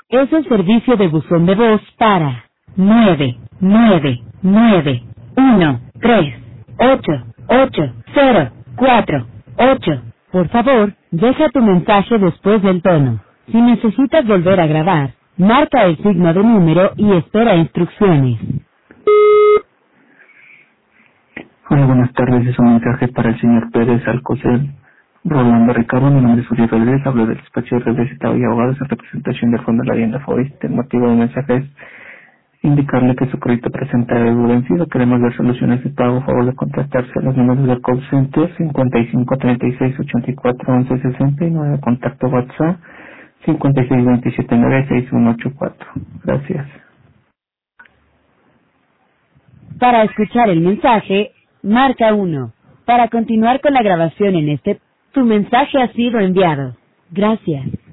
Es el servicio de buzón de voz para 999138048. Por favor, deja tu mensaje después del tono. Si necesitas volver a grabar, marca el signo de número y espera instrucciones. Hola, buenas tardes. Es un mensaje para el señor Pérez Alcocer. Rolando Ricardo, mi nombre es Uriel Rodríguez, hablo del despacho de Representado y Abogados en representación del Fondo de la Vivienda FOIST. El motivo del mensaje es indicarle que su crédito presenta deuda vencido. Queremos ver soluciones de pago. A favor de contactarse a los números del call center 55 36 84 11 69, contacto WhatsApp 56 27 9 6184. Gracias. Para escuchar el mensaje, marca 1. Para continuar con la grabación tu mensaje ha sido enviado. Gracias.